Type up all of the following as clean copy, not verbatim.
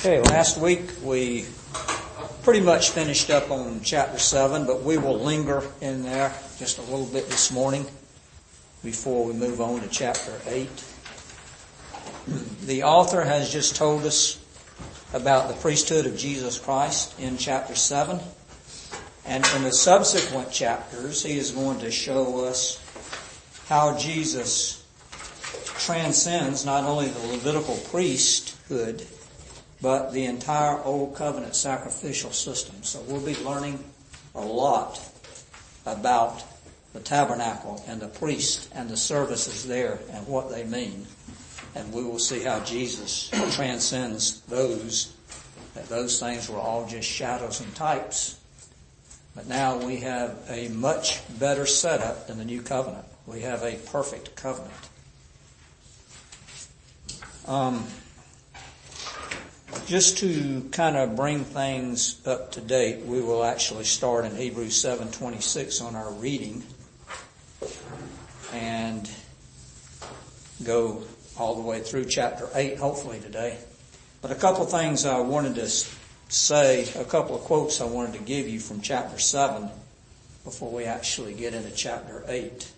Okay, last week we pretty much finished up on chapter 7, but we will linger in there just a little bit this morning before we move on to chapter 8. The author has just told us about the priesthood of Jesus Christ in chapter 7, and in the subsequent chapters he is going to show us how Jesus transcends not only the Levitical priesthood but the entire Old Covenant sacrificial system. So we'll be learning a lot about the tabernacle and the priest and the services there and what they mean. And we will see how Jesus transcends those, that those things were all just shadows and types. But now we have a much better setup than the New Covenant. We have a perfect covenant. Just to kind of bring things up to date, we will actually start in Hebrews 7:26 on our reading and go all the way through chapter 8, hopefully today. But a couple of things I wanted to say, a couple of quotes I wanted to give you from chapter 7 before we actually get into chapter 8.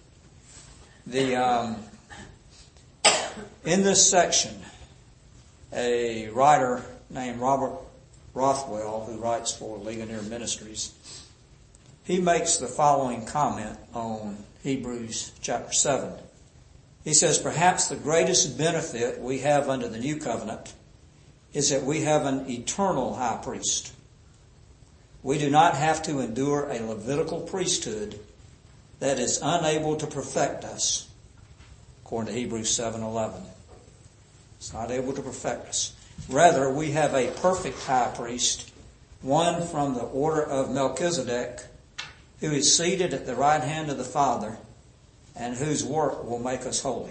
In this section, a writer named Robert Rothwell, who writes for Ligonier Ministries, he makes the following comment on Hebrews chapter 7. He says, "Perhaps the greatest benefit we have under the New Covenant is that we have an eternal high priest. We do not have to endure a Levitical priesthood that is unable to perfect us," according to Hebrews 7:11. It's not able to perfect us. Rather, we have a perfect high priest, one from the order of Melchizedek, who is seated at the right hand of the Father, and whose work will make us holy.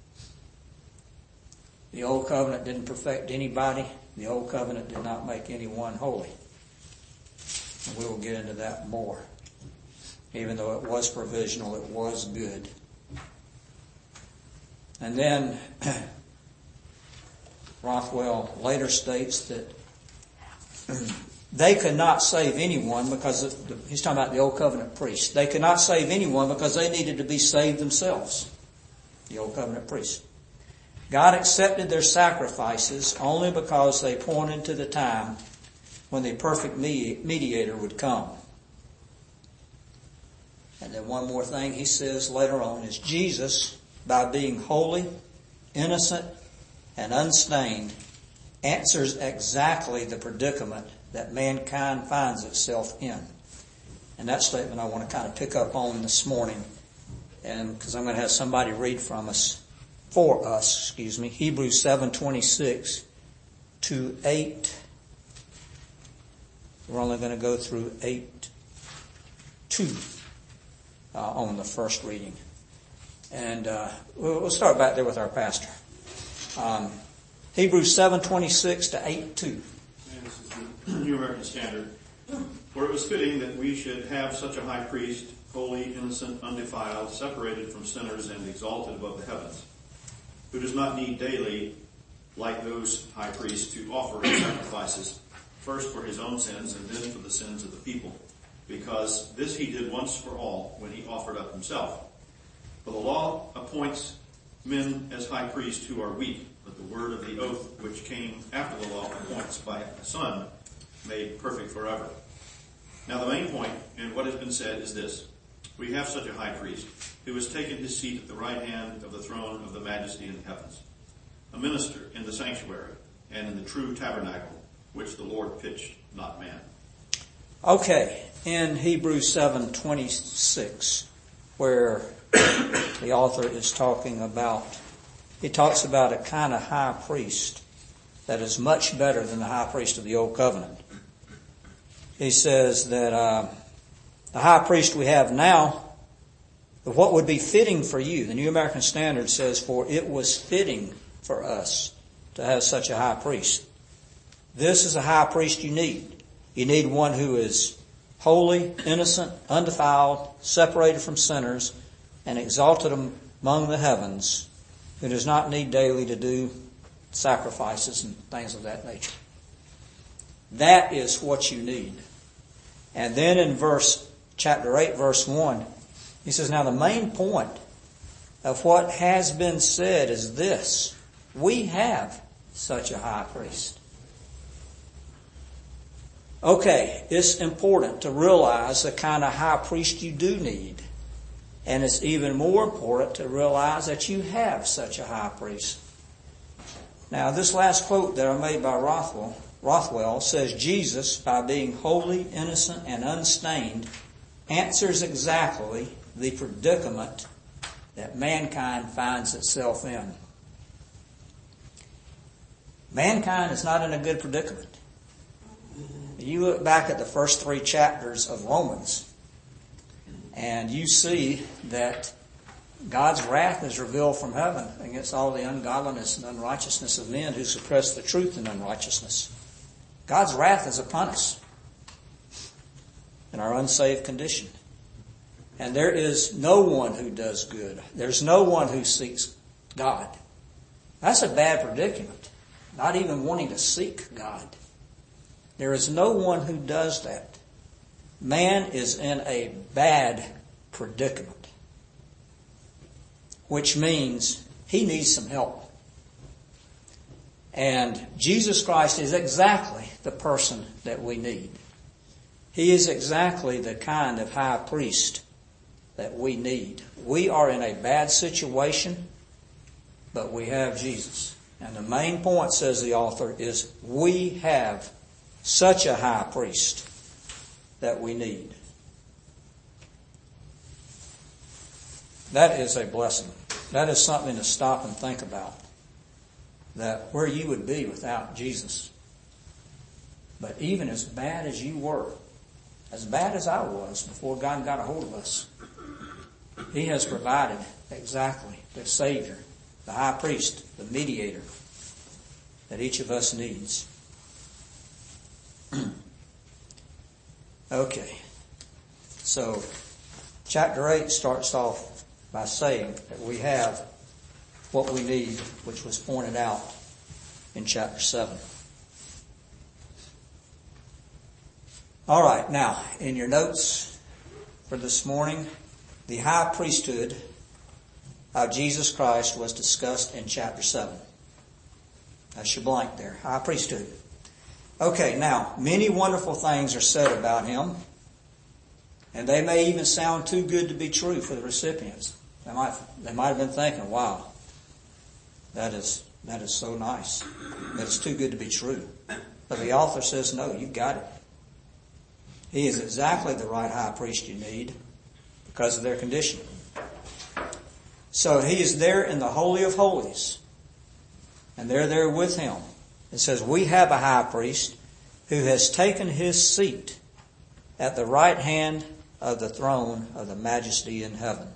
The Old Covenant didn't perfect anybody. The Old Covenant did not make anyone holy. And we will get into that more. Even though it was provisional, it was good. And then Rothwell later states that they could not save anyone because he's talking about the Old Covenant priests. They could not save anyone because they needed to be saved themselves. The Old Covenant priests. God accepted their sacrifices only because they pointed to the time when the perfect mediator would come. And then one more thing he says later on is Jesus, by being holy, innocent, and unstained, answers exactly the predicament that mankind finds itself in. And that statement I want to kind of pick up on this morning, and because I'm going to have somebody read for us, Hebrews 7:26 to 8. We're only going to go through 8:2 on the first reading. And we'll start back there with our pastor. Hebrews 7:26 to 8:2. This is the New American Standard. "For it was fitting that we should have such a high priest, holy, innocent, undefiled, separated from sinners, and exalted above the heavens, who does not need daily, like those high priests, to offer sacrifices, first for his own sins and then for the sins of the people, because this he did once for all when he offered up himself. For the law appoints men as high priests who are weak, but the word of the oath which came after the law appoints by the Son, made perfect forever." Now the main point in what has been said is this: we have such a high priest, who has taken his seat at the right hand of the throne of the majesty in the heavens, a minister in the sanctuary and in the true tabernacle, which the Lord pitched, not man. Okay, in Hebrews 7:26, where the author is talking about, he talks about a kind of high priest that is much better than the high priest of the Old Covenant. He says that the high priest we have now, what would be fitting for you, the New American Standard says, "For it was fitting for us to have such a high priest." This is a high priest you need. You need one who is holy, innocent, undefiled, separated from sinners, and exalted among the heavens, who does not need daily to do sacrifices and things of that nature. That is what you need. And then in chapter 8, verse 1, he says, now the main point of what has been said is this: we have such a high priest. Okay, it's important to realize the kind of high priest you do need. And it's even more important to realize that you have such a high priest. Now, this last quote that I made by Rothwell says, Jesus, by being holy, innocent, and unstained, answers exactly the predicament that mankind finds itself in. Mankind is not in a good predicament. You look back at the first 3 chapters of Romans, and you see that God's wrath is revealed from heaven against all the ungodliness and unrighteousness of men who suppress the truth in unrighteousness. God's wrath is upon us in our unsaved condition. And there is no one who does good. There's no one who seeks God. That's a bad predicament. Not even wanting to seek God. There is no one who does that. Man is in a bad predicament, which means he needs some help. And Jesus Christ is exactly the person that we need. He is exactly the kind of high priest that we need. We are in a bad situation, but we have Jesus. And the main point, says the author, is we have such a high priest that we need. That is a blessing. That is something to stop and think about. That where you would be without Jesus. But even as bad as you were, as bad as I was before God got a hold of us, He has provided exactly the Savior, the high priest, the mediator that each of us needs. Okay. So, chapter 8 starts off by saying that we have what we need, which was pointed out in chapter 7. All right, now, in your notes for this morning, the high priesthood of Jesus Christ was discussed in chapter 7. That's your blank there, high priesthood. Okay, now, many wonderful things are said about him, and they may even sound too good to be true for the recipients. They might have been thinking, wow, that is so nice. That it's too good to be true. But the author says, no, you got it. He is exactly the right high priest you need because of their condition. So he is there in the Holy of Holies, and they're there with him. It says, we have a high priest who has taken his seat at the right hand of the throne of the Majesty in heaven.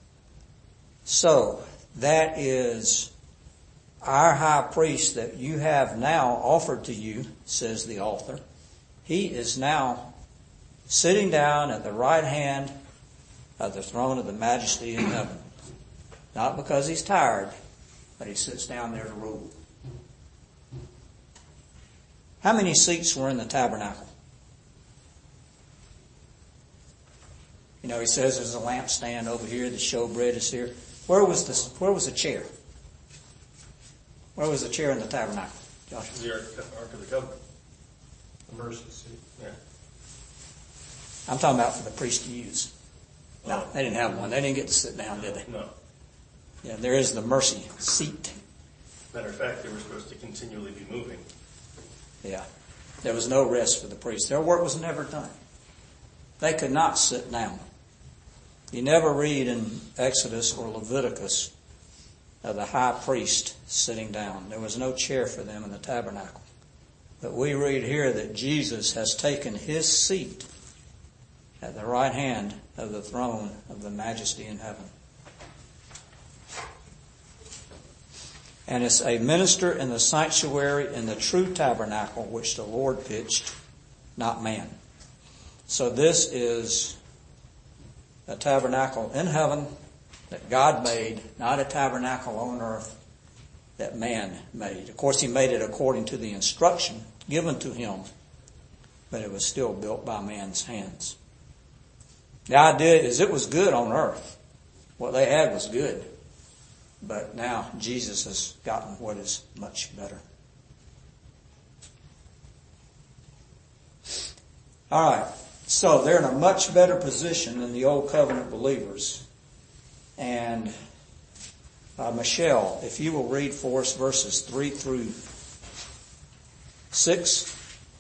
So, that is our high priest that you have now offered to you, says the author. He is now sitting down at the right hand of the throne of the Majesty in heaven. Not because he's tired, but he sits down there to rule. How many seats were in the tabernacle? You know, he says there's a lampstand over here, the showbread is here. Where was the chair? Where was the chair in the tabernacle? Joshua? The Ark of the Covenant. The mercy seat. Yeah. I'm talking about for the priest to use. No, they didn't have one. They didn't get to sit down, did they? No. Yeah, there is the mercy seat. Matter of fact, they were supposed to continually be moving. Yeah. There was no rest for the priests. Their work was never done. They could not sit down. You never read in Exodus or Leviticus of the high priest sitting down. There was no chair for them in the tabernacle. But we read here that Jesus has taken his seat at the right hand of the throne of the Majesty in heaven. And it's a minister in the sanctuary in the true tabernacle which the Lord pitched, not man. So this is a tabernacle in heaven that God made, not a tabernacle on earth that man made. Of course, he made it according to the instruction given to him but it was still built by man's hands. The idea is it was good on earth. What they had was good. But now Jesus has gotten what is much better. All right. So they're in a much better position than the Old Covenant believers. And Michelle, if you will read for us verses 3 through 6.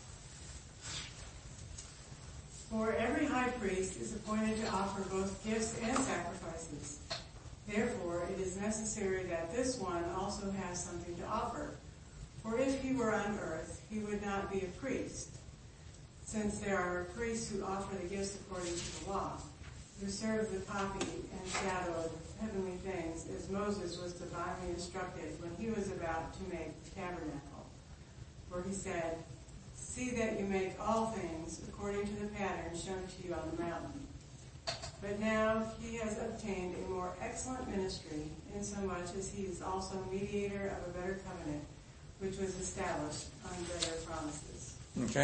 For every high priest is appointed to offer both gifts and sacrifices. Therefore, it is necessary that this one also has something to offer. For if he were on earth, he would not be a priest, since there are priests who offer the gifts according to the law, who serve the copy and shadow of heavenly things, as Moses was divinely instructed when he was about to make the tabernacle. For he said, "See that you make all things according to the pattern shown to you on the mountain." But now he has obtained a more excellent ministry, insomuch as he is also mediator of a better covenant, which was established on better promises. Okay.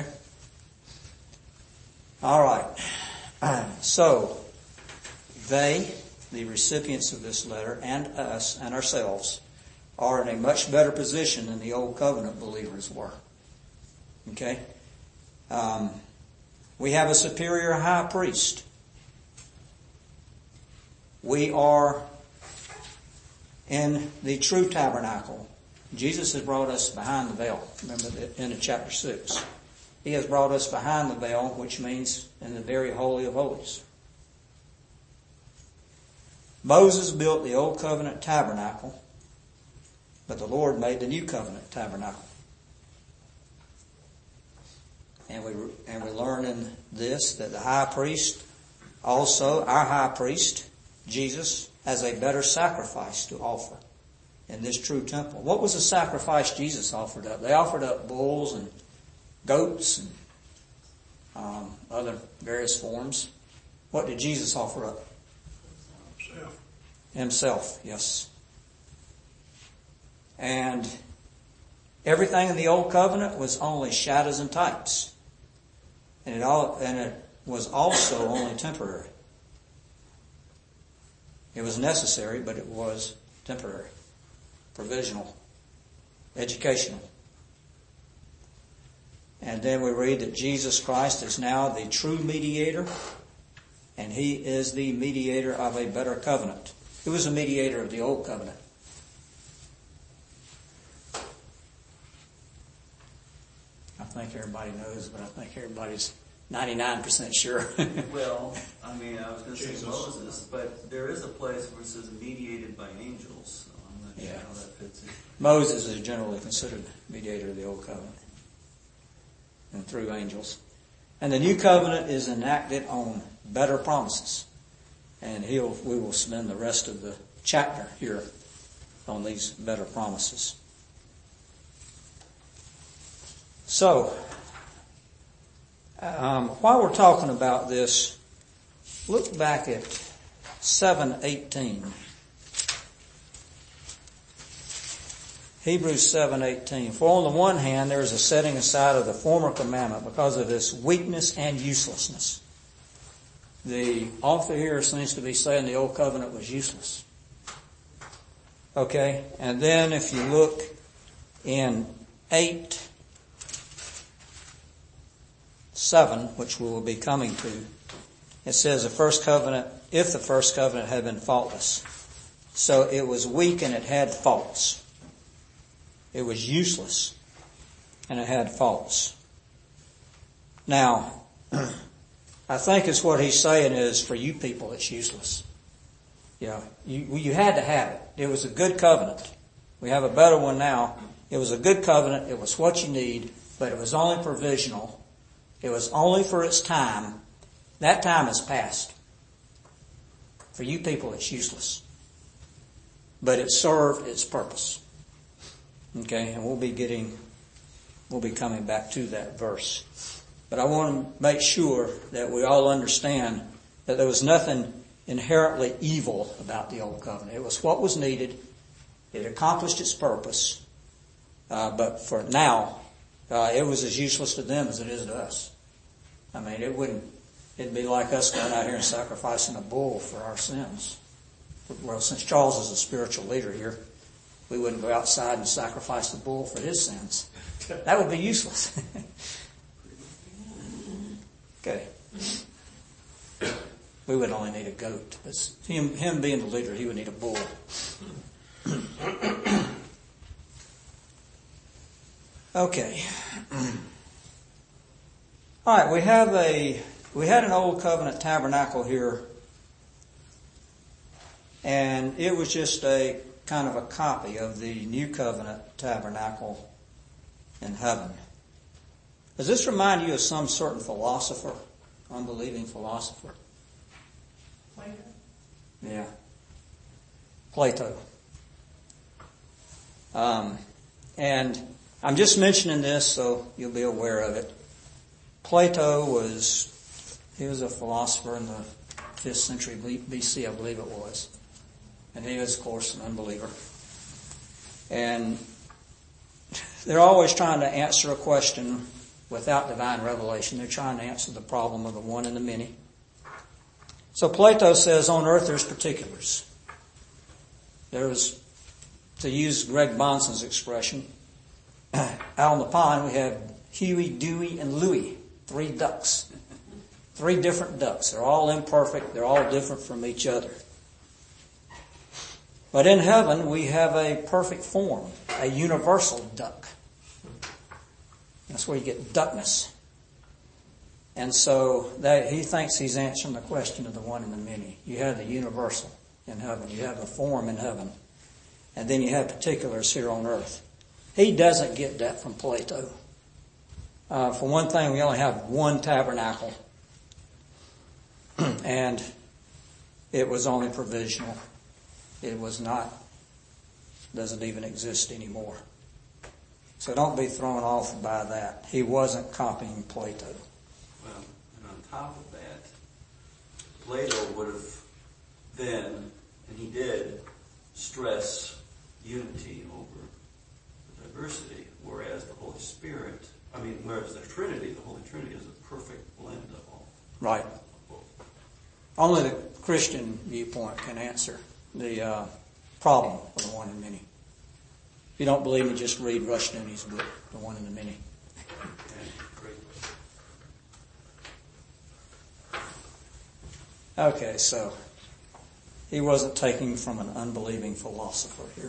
All right. So, they, the recipients of this letter, and us, and ourselves, are in a much better position than the Old Covenant believers were. Okay? We have a superior high priest. We are in the true tabernacle. Jesus has brought us behind the veil. Remember in chapter 6. He has brought us behind the veil, which means in the very holy of holies. Moses built the Old Covenant tabernacle, but the Lord made the New Covenant tabernacle. And we learn in this that the high priest, also our high priest, Jesus, has a better sacrifice to offer in this true temple. What was the sacrifice Jesus offered up? They offered up bulls and goats and other various forms. What did Jesus offer up? Himself, yes. And everything in the Old Covenant was only shadows and types. And it was also only temporary. It was necessary, but it was temporary, provisional, educational. And then we read that Jesus Christ is now the true mediator, and He is the mediator of a better covenant. Who was the mediator of the Old Covenant? I think everybody knows, but I think everybody's 99% sure. Well, I mean, I was going to say Jesus. Moses, but there is a place where it says mediated by angels. So I'm not sure how that fits in. Moses is generally considered mediator of the Old Covenant and through angels. And the New Covenant is enacted on better promises. And we will spend the rest of the chapter here on these better promises. So, while we're talking about this, look back at 7:18. Hebrews 7:18. For on the one hand, there is a setting aside of the former commandment because of its weakness and uselessness. The author here seems to be saying the Old Covenant was useless. Okay, and then if you look in 8:7, which we will be coming to, it says if the first covenant had been faultless. So it was weak and it had faults. It was useless and it had faults. Now, I think it's what he's saying is for you people it's useless. Yeah, you had to have it. It was a good covenant. We have a better one now. It was a good covenant. It was what you need, but it was only provisional. It was only for its time. That time has passed. For you people it's useless. But it served its purpose. Okay, and we'll be coming back to that verse. But I want to make sure that we all understand that there was nothing inherently evil about the Old Covenant. It was what was needed. It accomplished its purpose. But for now, it was as useless to them as it is to us. I mean, it'd be like us going out here and sacrificing a bull for our sins. Well, since Charles is a spiritual leader here, we wouldn't go outside and sacrifice the bull for his sins. That would be useless. Okay. We would only need a goat. But him being the leader, he would need a bull. Okay. All right, we had an old covenant tabernacle here, and it was just a kind of a copy of the new covenant tabernacle in heaven. Does this remind you of some certain philosopher, unbelieving philosopher? Plato? Yeah. Plato. And I'm just mentioning this so you'll be aware of it. Plato was a philosopher in the 5th century BC, I believe it was. And he was, of course, an unbeliever. And they're always trying to answer a question without divine revelation. They're trying to answer the problem of the one and the many. So Plato says on earth there's particulars. There's, to use Greg Bonson's expression, out on the pond we have Huey, Dewey, and Louie. 3 ducks. 3 different ducks. They're all imperfect. They're all different from each other. But in heaven we have a perfect form, a universal duck. That's where you get duckness. And so he thinks he's answering the question of the one and the many. You have the universal in heaven. You have the form in heaven. And then you have particulars here on earth. He doesn't get that from Plato. For one thing, we only have one tabernacle. And it was only provisional. It doesn't even exist anymore. So don't be thrown off by that. He wasn't copying Plato. Well, and on top of that, Plato would have then, and he did, stress unity over the diversity, whereas the Trinity, the Holy Trinity is a perfect blend of all. Right. Only the Christian viewpoint can answer the problem with the one and many. If you don't believe me, just read Rushdoony's book, The One and the Many. Okay, so he wasn't taking from an unbelieving philosopher here.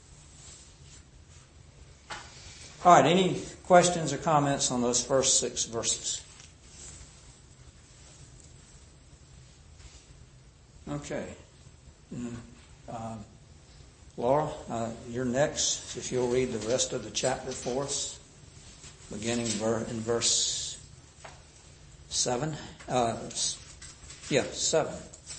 All right, any questions or comments on those first 6 verses? Okay. Laura, you're next. If you'll read the rest of the chapter for us, beginning in verse 7. 7.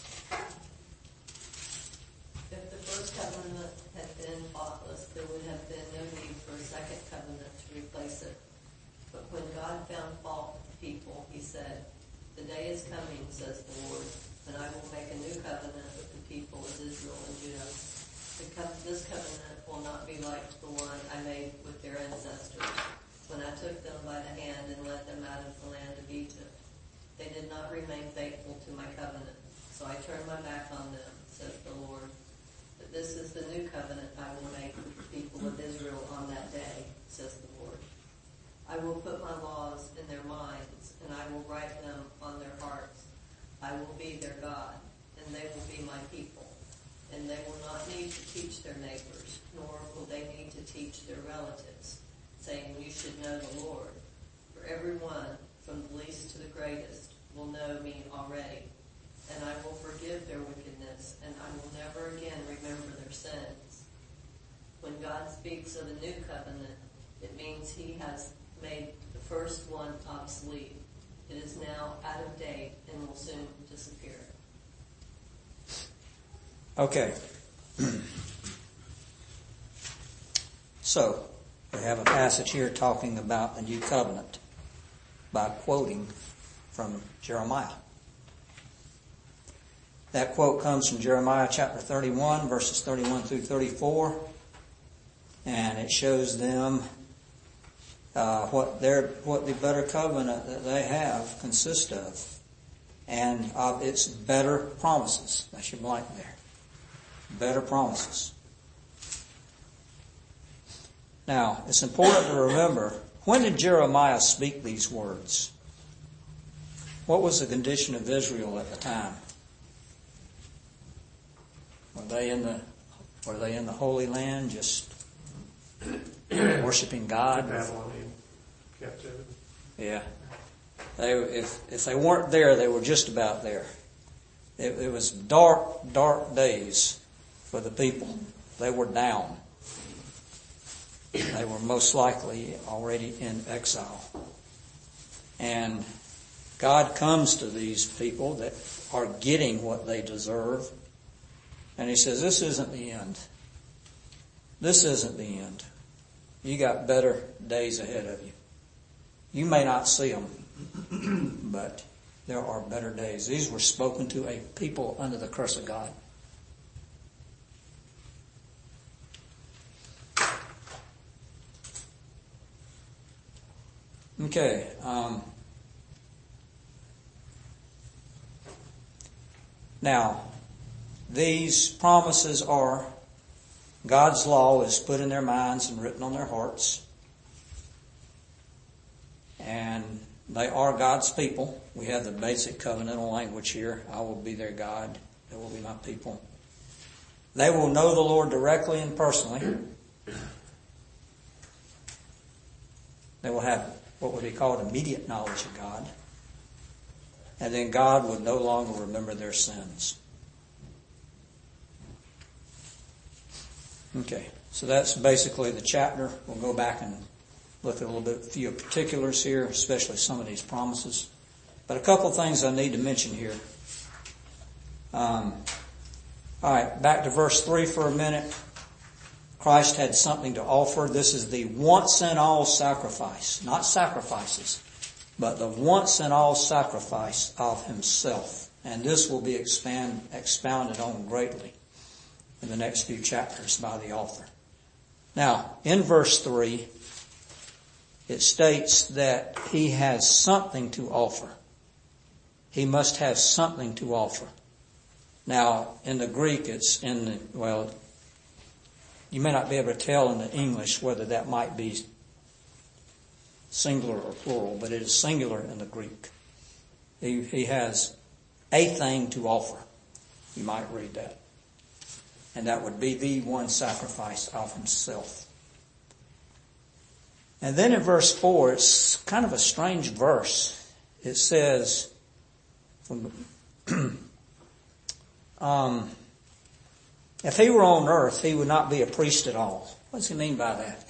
If the first covenant had been faultless, there would have been no need for a second covenant to replace it. But when God found fault with the people, he said, "The day is coming, says the Lord, and I will make a new covenant with the people of Israel and Judah. This covenant will not be like the one I made with their ancestors when I took them by the hand and led them out of the land of Egypt. They did not remain faithful to my covenant, so I turned my back on them, says the Lord. But this is the new covenant I will make with the people of Israel on that day, says the Lord. I will put my laws in their minds, and I will write them on their hearts. I will be their God, and they will be my people. And they will not need to teach their neighbors, nor will they need to teach their relatives, saying, 'You should know the Lord.' For everyone, from the least to the greatest, will know me already. And I will forgive their wickedness, and I will never again remember their sins." When God speaks of a new covenant, it means he has made the first one obsolete. It is now out of date and will soon disappear. Okay. So, we have a passage here talking about the new covenant by quoting from Jeremiah. That quote comes from Jeremiah chapter 31, verses 31 through 34. And it shows them what the better covenant that they have consists of, and of its better promises. That's your blank there. Better promises. Now, it's important to remember, when did Jeremiah speak these words? What was the condition of Israel at the time? Were they in the Holy Land, just worshiping God? Babylonian captivity. Yeah. If they weren't there, they were just about there. It was dark, dark days for the people. They were down. They were most likely already in exile. And God comes to these people that are getting what they deserve. And He says, this isn't the end. This isn't the end. You got better days ahead of you. You may not see them, but there are better days. These were spoken to a people under the curse of God. Okay. Now, these promises are God's law is put in their minds and written on their hearts. And they are God's people. We have the basic covenantal language here. I will be their God. They will be my people. They will know the Lord directly and personally. They will have what would be called immediate knowledge of God. And then God would no longer remember their sins. Okay, so that's basically the chapter. We'll go back and look at a few particulars here, especially some of these promises. But a couple of things I need to mention here. All right, back to verse 3 for a minute. Christ had something to offer. This is the once and all sacrifice, not sacrifices, but the once and all sacrifice of Himself. And this will be expounded on greatly in the next few chapters by the author. Now, in verse 3, it states that He has something to offer. He must have something to offer. Now, in the Greek, it's you may not be able to tell in the English whether that might be singular or plural, but it is singular in the Greek. He has a thing to offer. You might read that. And that would be the one sacrifice of Himself. And then in verse 4, it's kind of a strange verse. It says, if He were on earth, He would not be a priest at all. What does He mean by that?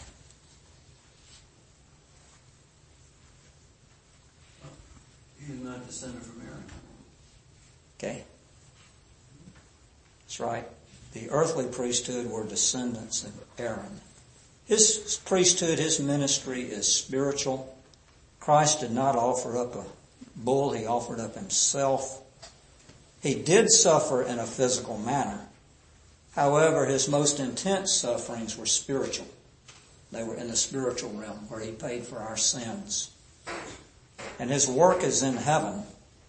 He's not descended from Aaron. Okay. That's right. The earthly priesthood were descendants of Aaron. His priesthood, His ministry is spiritual. Christ did not offer up a bull. He offered up Himself. He did suffer in a physical manner. However, His most intense sufferings were spiritual. They were in the spiritual realm where He paid for our sins. And His work is in heaven,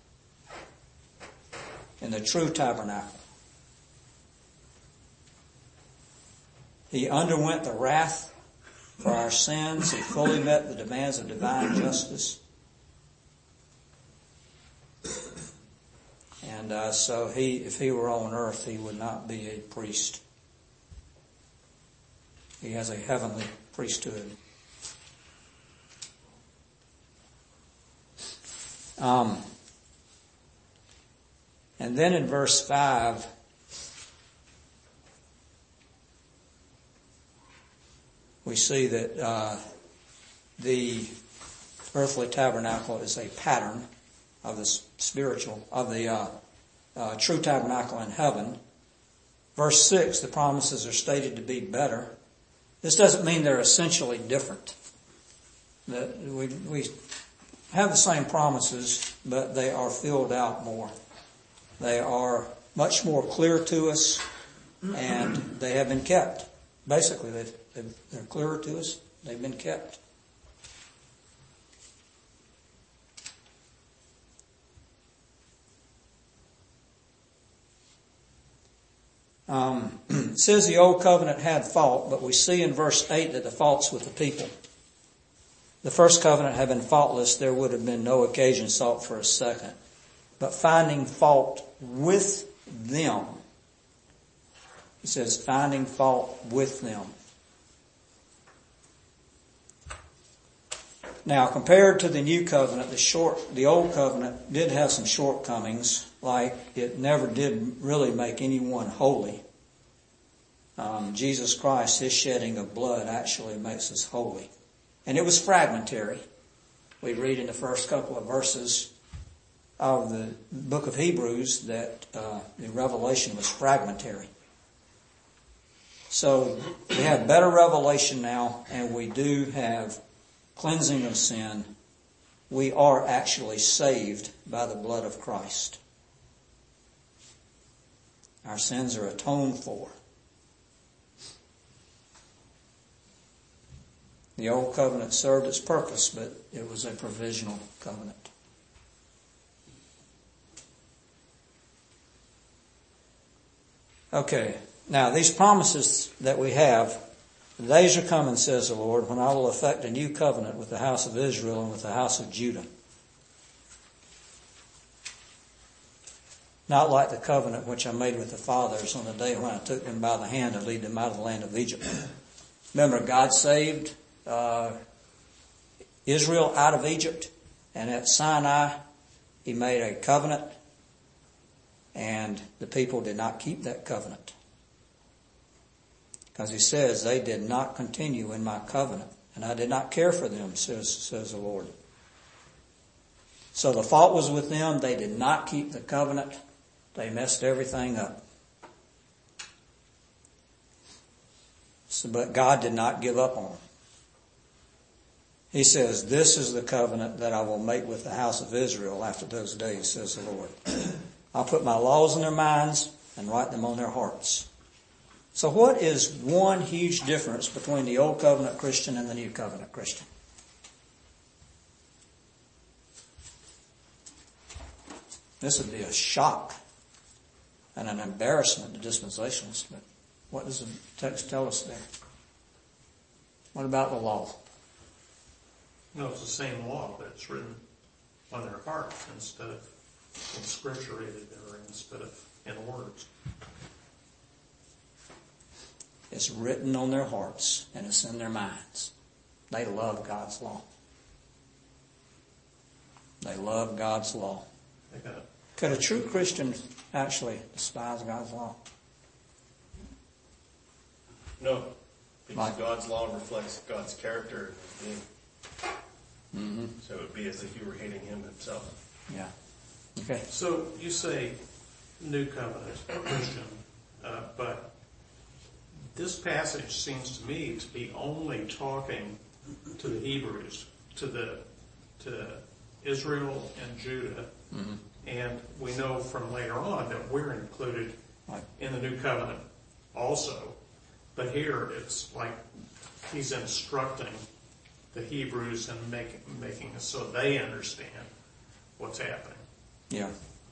in the true tabernacle. He underwent the wrath for our sins. He fully met the demands of divine justice. And so if He were on earth, He would not be a priest. He has a heavenly priesthood. And then in verse 5, we see that the earthly tabernacle is a pattern of the spiritual, of the true tabernacle in heaven. Verse 6, the promises are stated to be better. This doesn't mean they're essentially different. That we have the same promises, but they are filled out more. They are much more clear to us, and they have been kept. Basically, they're clearer to us. They've been kept. It says the old covenant had fault, but we see in verse 8 that the fault's with the people. The first covenant had been faultless, there would have been no occasion sought for a second. But finding fault with them. He says, finding fault with them. Now, compared to the new covenant, the old covenant did have some shortcomings, like it never did really make anyone holy. Jesus Christ, his shedding of blood actually makes us holy. And it was fragmentary. We read in the first couple of verses of the book of Hebrews that the revelation was fragmentary. So we have better revelation now, and we do have cleansing of sin. We are actually saved by the blood of Christ. Our sins are atoned for. The old covenant served its purpose, but it was a provisional covenant. Okay, now these promises that we have, the days are coming, says the Lord, when I will effect a new covenant with the house of Israel and with the house of Judah. Not like the covenant which I made with the fathers on the day when I took them by the hand to lead them out of the land of Egypt. Remember, God saved Israel out of Egypt, and at Sinai he made a covenant, and the people did not keep that covenant. Because he says, they did not continue in my covenant, and I did not care for them, says the Lord. So the fault was with them. They did not keep the covenant. They messed everything up. But God did not give up on them. He says, this is the covenant that I will make with the house of Israel after those days, says the Lord. I'll put my laws in their minds and write them on their hearts. So what is one huge difference between the old covenant Christian and the new covenant Christian? This would be a shock and an embarrassment to dispensationalists, but what does the text tell us there? What about the law? No, it's the same law, but it's written on their hearts instead of inscripturated or instead of in words. It's written on their hearts and it's in their minds. They love God's law. They love God's law. Could a true Christian actually despise God's law? No, because God's law reflects God's character and being. Mm-hmm. So it would be as if you were hating him himself. Yeah. Okay. So you say new covenant Christian, but this passage seems to me to be only talking to the Hebrews, to Israel and Judah, Mm-hmm. and we know from later on that we're included in the new covenant also. But here it's like he's instructing the Hebrews and making it so they understand what's happening. Yeah.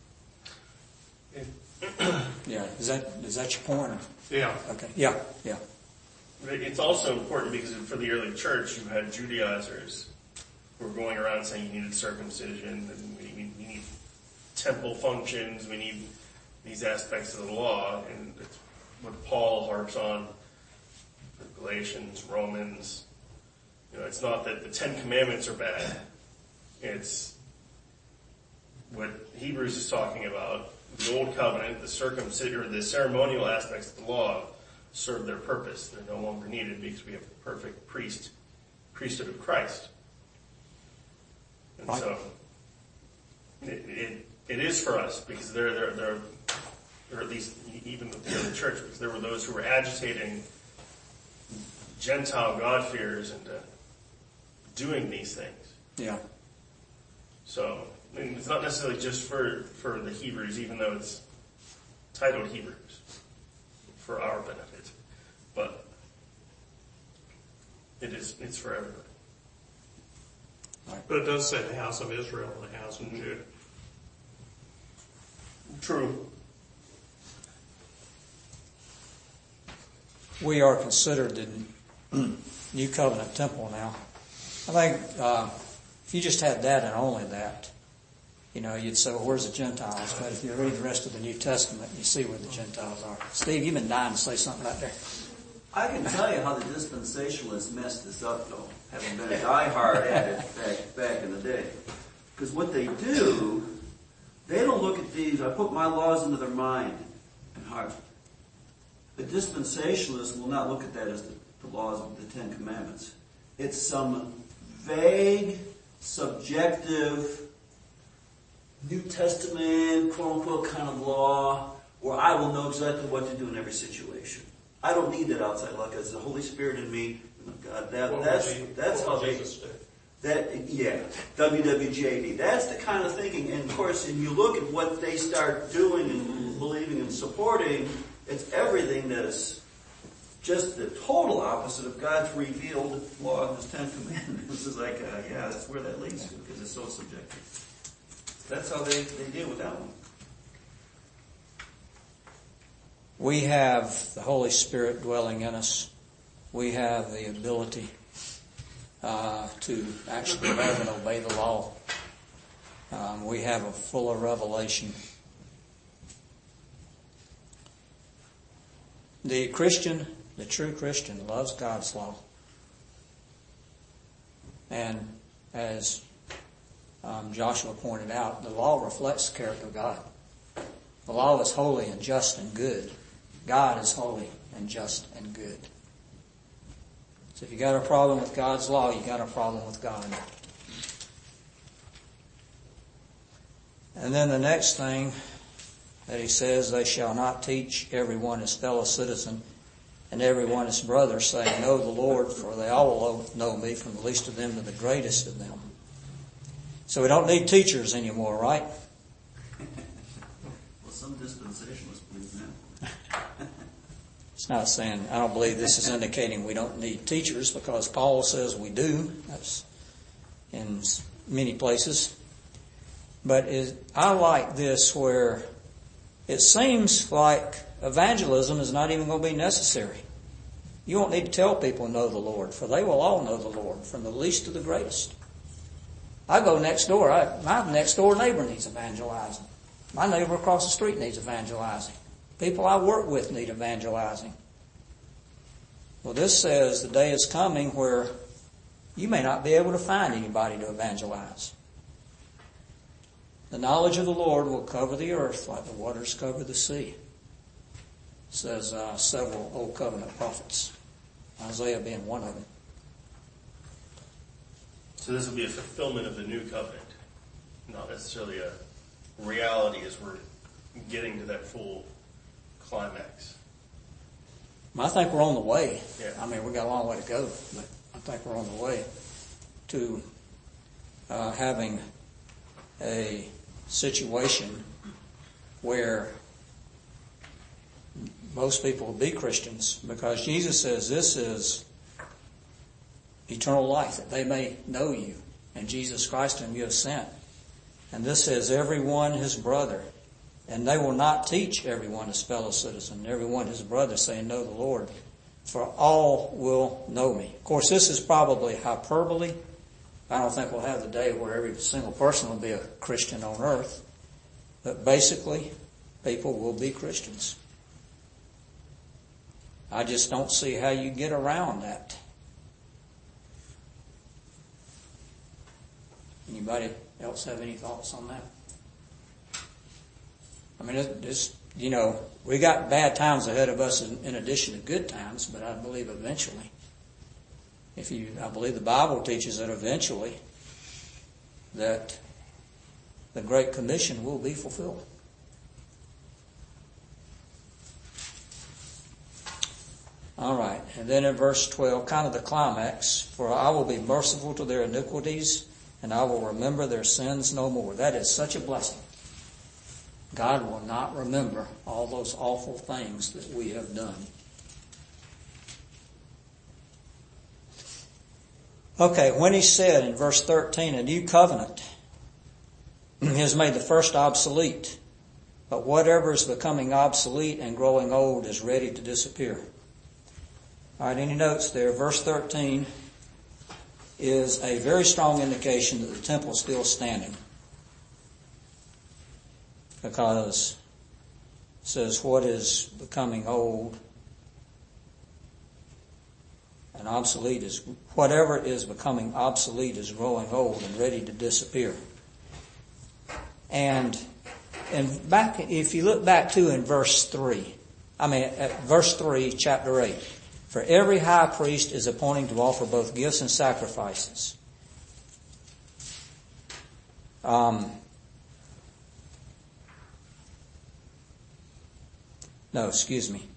Yeah. Is that your point? Or? Yeah. Okay. Yeah. Yeah. It's also important because for the early church, you had Judaizers who were going around saying you needed circumcision, and we need temple functions, we need these aspects of the law, and it's what Paul harps on, Galatians, Romans. It's not that the Ten Commandments are bad. It's what Hebrews is talking about. The Old Covenant, the circumcision, or the ceremonial aspects of the law serve their purpose. They're no longer needed because we have the perfect priesthood of Christ. And right. So it is for us because there or at least even with the early church, because there were those who were agitating Gentile God-fears and doing these things. Yeah. So it's not necessarily just for the Hebrews, even though it's titled Hebrews for our benefit, but it's for everybody. But it does say the house of Israel and the house of Judah. True. we are considered the New Covenant temple now. I think if you just had that and only that, you'd say, well, where's the Gentiles? But if you read the rest of the New Testament, you see where the Gentiles are. Steve, you've been dying to say something right there. I can tell you how the dispensationalists messed this up, though, having been a diehard at it back in the day. Because what they do, they don't look at these, I put my laws into their mind and heart. The dispensationalist will not look at that as the laws of the Ten Commandments. It's some vague, subjective, New Testament, quote-unquote, kind of law, where I will know exactly what to do in every situation. I don't need that outside law, because the Holy Spirit in me, God, that's how they... WWJD. That's the kind of thinking, and of course, and you look at what they start doing and believing and supporting, it's everything that is just the total opposite of God's revealed law of His Ten Commandments. It's like, that's where that leads to, because it's so subjective. That's how they deal with that one. We have the Holy Spirit dwelling in us. We have the ability to actually live and obey the law. We have a fuller revelation. The Christian, the true Christian, loves God's law. And as Joshua pointed out, the law reflects the character of God. The law is holy and just and good. God is holy and just and good. So if you got a problem with God's law, you got a problem with God. And then the next thing that he says, they shall not teach everyone his fellow citizen and everyone his brother, saying, know the Lord, for they all will know me, from the least of them to the greatest of them. So we don't need teachers anymore, right? Well, some dispensationalists believe that. It's not saying, I don't believe this is indicating we don't need teachers, because Paul says we do. That's in many places. But I like this where it seems like evangelism is not even going to be necessary. You won't need to tell people know the Lord, for they will all know the Lord, from the least to the greatest. I go next door. My next door neighbor needs evangelizing. My neighbor across the street needs evangelizing. People I work with need evangelizing. Well, this says the day is coming where you may not be able to find anybody to evangelize. The knowledge of the Lord will cover the earth like the waters cover the sea, says several Old Covenant prophets, Isaiah being one of them. So this will be a fulfillment of the new covenant, not necessarily a reality as we're getting to that full climax. I think we're on the way. Yeah. I mean, we've got a long way to go, but I think we're on the way to having a situation where most people will be Christians, because Jesus says this is eternal life, that they may know you and Jesus Christ whom you have sent. And this says everyone his brother. And they will not teach everyone his fellow citizen, everyone his brother, saying, know the Lord, for all will know me. Of course, this is probably hyperbole. I don't think we'll have the day where every single person will be a Christian on earth. But basically, people will be Christians. I just don't see how you get around that. Anybody else have any thoughts on that? I mean, we got bad times ahead of us in addition to good times, but I believe eventually, I believe the Bible teaches that eventually that the Great Commission will be fulfilled. All right, and then in verse 12, kind of the climax, for I will be merciful to their iniquities, and I will remember their sins no more. That is such a blessing. God will not remember all those awful things that we have done. Okay, when he said in verse 13, a new covenant has made the first obsolete, but whatever is becoming obsolete and growing old is ready to disappear. All right, any notes there? Verse 13 is a very strong indication that the temple is still standing. Because it says what is becoming old and obsolete is, whatever is becoming obsolete is growing old and ready to disappear. And back, if you look back to in verse 3, at verse 3, chapter 8, for every high priest is appointed to offer both gifts and sacrifices. No, excuse me.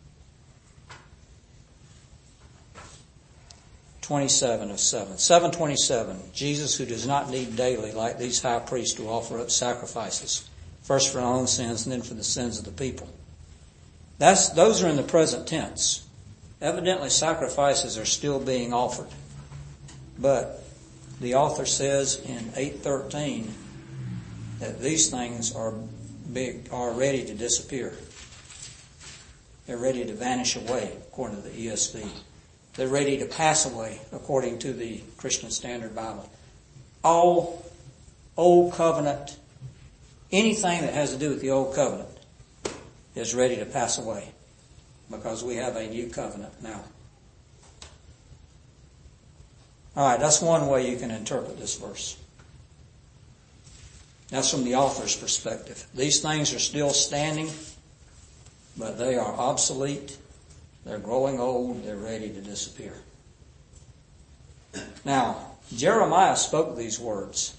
27 of 7. 7:27. Jesus, who does not need daily, like these high priests, to offer up sacrifices, first for our own sins and then for the sins of the people. Those are in the present tense. Evidently, sacrifices are still being offered. But the author says in 8:13 that these things are ready to disappear. They're ready to vanish away, according to the ESV. They're ready to pass away, according to the Christian Standard Bible. All Old Covenant, anything that has to do with the Old Covenant is ready to pass away, because we have a new covenant now. Alright, that's one way you can interpret this verse. That's from the author's perspective. These things are still standing, but they are obsolete, they're growing old, they're ready to disappear. Now, Jeremiah spoke these words.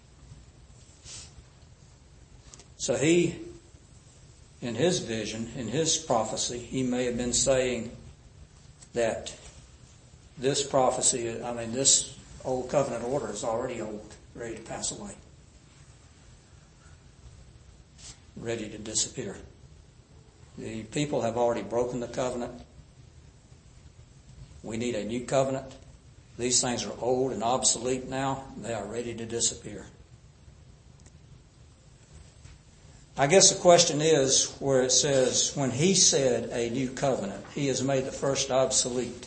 So he, in his vision, in his prophecy, he may have been saying that this prophecy, this old covenant order is already old, ready to pass away, ready to disappear. The people have already broken the covenant. We need a new covenant. These things are old and obsolete now. They are ready to disappear. I guess the question is where it says, when he said a new covenant, he has made the first obsolete.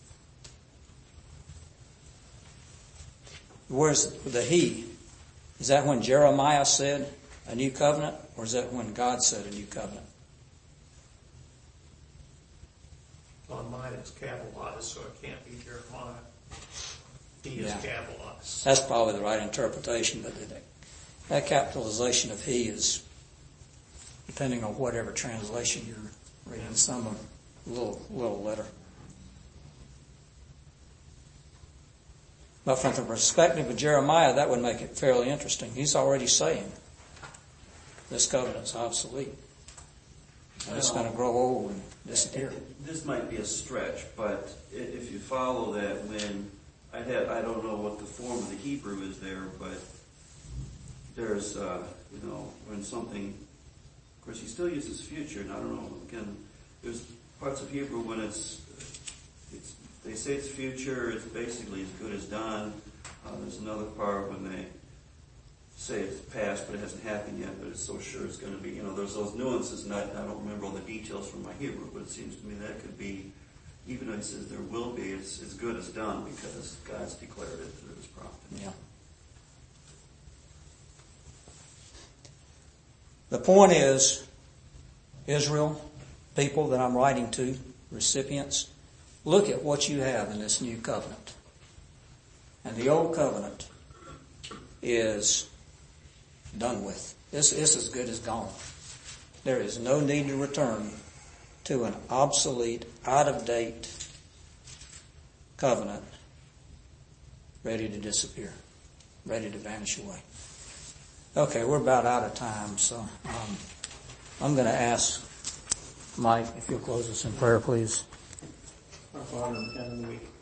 Where's the he? Is that when Jeremiah said a new covenant, or is that when God said a new covenant? On mine it's capitalized, so it can't be Jeremiah. He is capitalized. That's probably the right interpretation, but that capitalization of he is, depending on whatever translation you're reading, some of a little letter. But from the perspective of Jeremiah, that would make it fairly interesting. He's already saying this covenant's obsolete. And it's going to grow old and disappear. This might be a stretch, but if you follow that, when I don't know what the form of the Hebrew is there, but there's, when something, of course he still uses future, and I don't know, again, there's parts of Hebrew when they say it's future, it's basically as good as done. There's another part when they say it's past, but it hasn't happened yet, but it's so sure it's going to be. There's those nuances, and I don't remember all the details from my Hebrew, but it seems to me that could be, even though it says there will be, it's as good as done because God's declared it through his prophet. Yeah. The point is, Israel, people that I'm writing to, recipients, look at what you have in this new covenant. And the old covenant is done with. This is as good as gone. There is no need to return to an obsolete, out-of-date covenant ready to disappear, ready to vanish away. Okay, we're about out of time, so I'm going to ask Mike if you'll close us in prayer, please. Our Father in heaven, we